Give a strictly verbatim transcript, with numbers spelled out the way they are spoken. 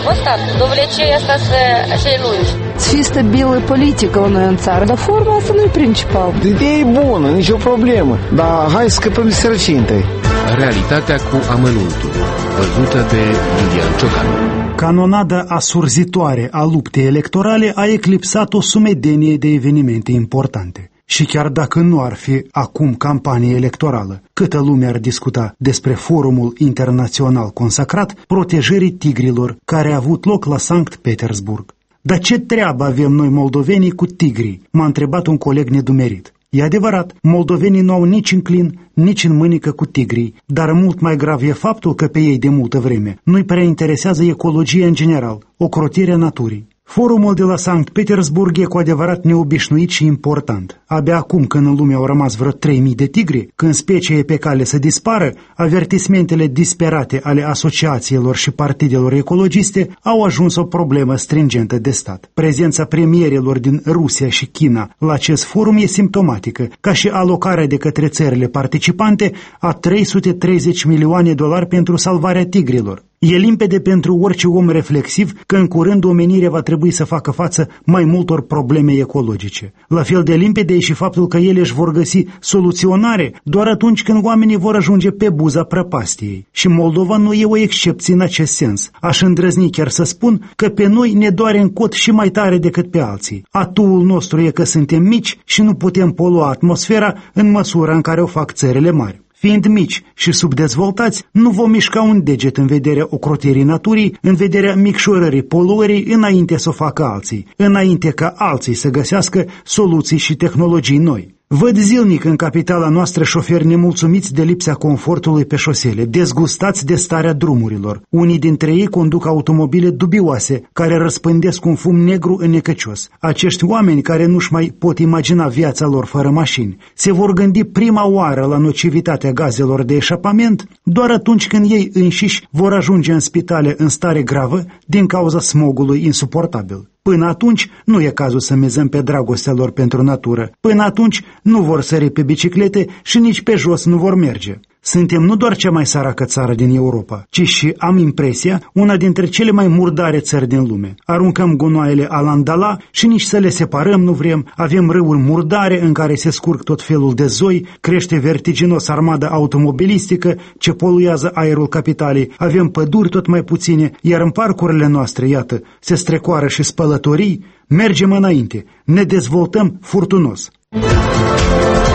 Ăsta, dovlecei asta să așa lungi. Să fie stabilă politică la noi în țară, dar forma asta nu e principal. Ideea e bună, nicio problemă, dar hai să scăpăm de sărăcie întâi. Realitatea cu amănuntul, văzută de Lilian Ciocanu. Canonada asurzitoare a luptei electorale a eclipsat o sumedenie de evenimente importante. Și chiar dacă nu ar fi acum campanie electorală, câtă lume ar discuta despre forumul internațional consacrat protejării tigrilor care a avut loc la Sankt Petersburg. Dar ce treabă avem noi moldovenii cu tigrii? M-a întrebat un coleg nedumerit. E adevărat, moldovenii nu au nici în clin, nici în mânică cu tigrii, dar mult mai grav e faptul că pe ei de multă vreme nu-i prea interesează ecologia în general, ocrotirea naturii. Forumul de la Sankt Petersburg e cu adevărat neobișnuit și important. Abia acum, când în lume au rămas vreo trei mii de tigri, când specia e pe cale să dispară, avertismentele disperate ale asociațiilor și partidelor ecologiste au ajuns o problemă stringentă de stat. Prezența premierilor din Rusia și China la acest forum e simptomatică, ca și alocarea de către țările participante a trei sute treizeci milioane de dolari pentru salvarea tigrilor. E limpede pentru orice om reflexiv că în curând omenirea va trebui să facă față mai multor probleme ecologice. La fel de limpede e și faptul că ele își vor găsi soluționare doar atunci când oamenii vor ajunge pe buza prăpastiei. Și Moldova nu e o excepție în acest sens. Aș îndrăzni chiar să spun că pe noi ne doare în cot și mai tare decât pe alții. Atuul nostru e că suntem mici și nu putem polua atmosfera în măsura în care o fac țările mari. Fiind mici și subdezvoltați, nu vom mișca un deget în vederea ocrotirii naturii, în vederea micșorării poluării înainte să o facă alții, înainte ca alții să găsească soluții și tehnologii noi. Văd zilnic în capitala noastră șoferi nemulțumiți de lipsa confortului pe șosele, dezgustați de starea drumurilor. Unii dintre ei conduc automobile dubioase, care răspândesc un fum negru înnecăcios. Acești oameni care nu-și mai pot imagina viața lor fără mașini, se vor gândi prima oară la nocivitatea gazelor de eșapament doar atunci când ei înșiși vor ajunge în spitale în stare gravă din cauza smogului insuportabil. Până atunci nu e cazul să mizăm pe dragostea lor pentru natură. Până atunci nu vor sări pe biciclete și nici pe jos nu vor merge. Suntem nu doar cea mai săracă țară din Europa, ci și, am impresia, una dintre cele mai murdare țări din lume. Aruncăm gunoaiele alandala și nici să le separăm nu vrem, avem râuri murdare în care se scurg tot felul de zoi, crește vertiginos armada automobilistică ce poluează aerul capitalei, avem păduri tot mai puține, iar în parcurile noastre, iată, se strecoară și spălătorii, mergem înainte, ne dezvoltăm furtunos.